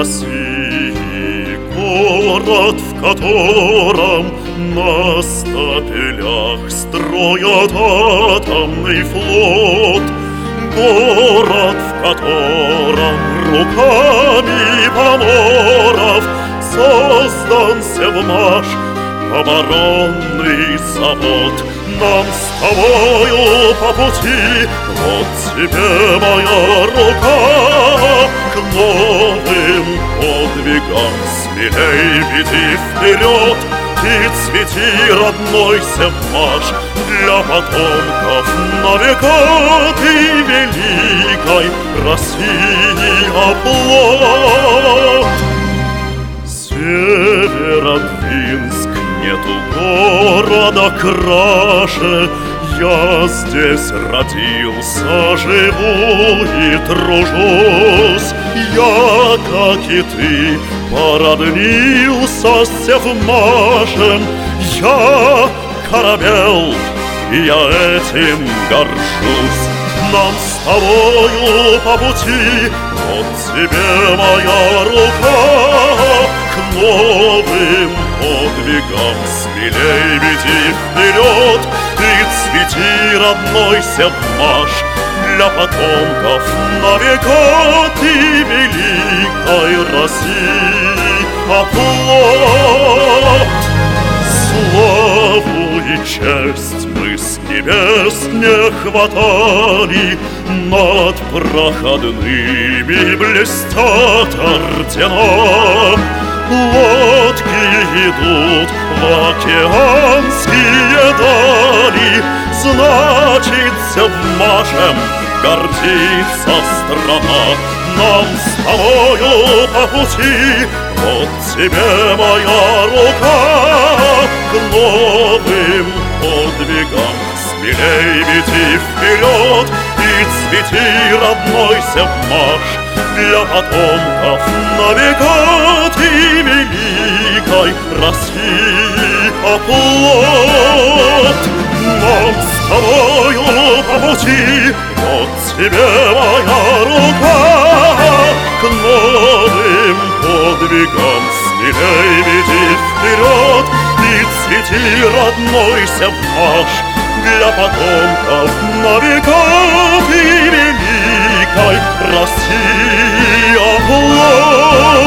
России город, в котором на стапелях строят атомный флот. Город, в котором руками поморов создан Севмаш оборонный завод. Нам с тобою по пути, вот тебе моя рука. К новым подвигам смелей веди вперед и цвети, родной Севмаш, для потомков на века ты великой России оплот. Северодвинск, нету города краше. Я здесь родился, живу и тружусь. Я, как и ты, породнился с Севмашем. Я корабел, и я этим горжусь. Нам с тобою по пути, вот тебе моя рука. К новым подвигам смелей веди вперед. Ты цвети, родной Севмаш, для потомков на века ты великой России оплот. Славу и честь мы с небес не хватали, над проходными блестят ордена. Лодки идут в океанские дали, значит, Севмашем гордится страна. Нам с тобою по пути, вот тебе моя рука. К новым подвигам смелей веди вперед и цвети, родной Севмаш, для потомков на века ты великой России оплот. Нам с тобою по пути, вот тебе моя рука. К новым подвигам смелей веди вперед и цвети, родной Севмаш, для потомков на века ты великой России оплот.